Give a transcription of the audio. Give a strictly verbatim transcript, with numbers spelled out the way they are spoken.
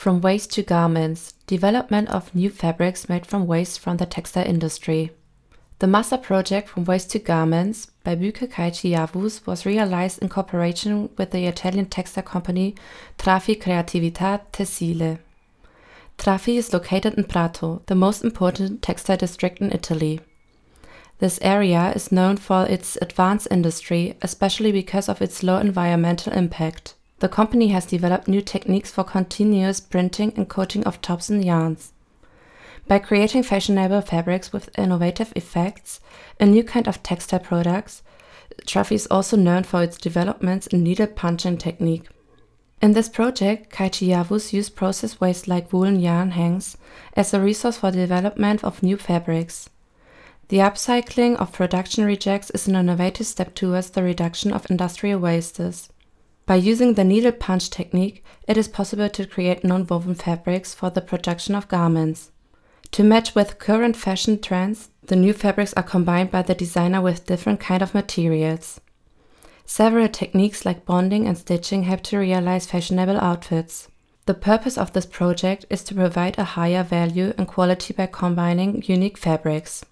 From waste to garments, development of new fabrics made from waste from the textile industry. The master project From Waste to Garments by Büke Kaichi-Yavuz was realized in cooperation with the Italian textile company Trafi Creatività Tessile. Trafi is located in Prato, the most important textile district in Italy. This area is known for its advanced industry, especially because of its low environmental impact. The company has developed new techniques for continuous printing and coating of tops and yarns. By creating fashionable fabrics with innovative effects, a new kind of textile products, Trafi is also known for its developments in needle punching technique. In this project, Kaichi-Yavuz used process waste like woolen yarn hanks as a resource for the development of new fabrics. The upcycling of production rejects is an innovative step towards the reduction of industrial wastes. By using the needle punch technique, it is possible to create non-woven fabrics for the production of garments. To match with current fashion trends, the new fabrics are combined by the designer with different kind of materials. Several techniques like bonding and stitching help to realize fashionable outfits. The purpose of this project is to provide a higher value and quality by combining unique fabrics.